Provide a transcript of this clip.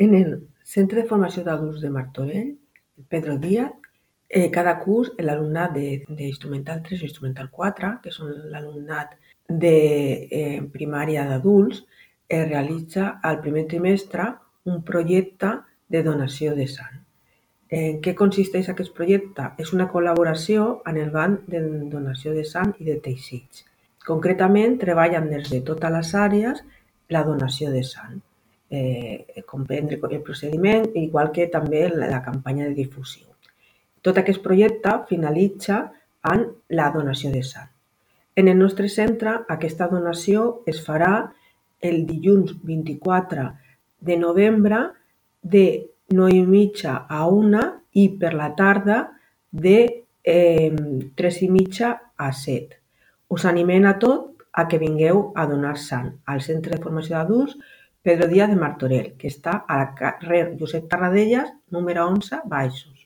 En el Centre de Formació d'Adults de Martorell, Pedro Díaz, cada curs l'alumnat d'instrumental 3 i instrumental 4, que són l'alumnat de primària d'adults, realitza al primer trimestre un projecte de donació de sang. En què consisteix aquest projecte? És una col·laboració amb el Banc de Donació de Sang i de Teixits. Concretament, treballen des de totes les àrees la donació de sang. Comprendre el procediment, igual que també la campanya de difusió. Tot aquest projecte finalitza amb la donació de sang. En el nostre centre, aquesta donació es farà el dilluns 24 de novembre de 9:30 a 1 i per la tarda de 3:30 a 7. Us animem a tot a que vingueu a donar sang al Centre de Formació d'Adults Pedro Díaz de Martorell, que està al carrer Josep Tarradellas, número 11, Baixos.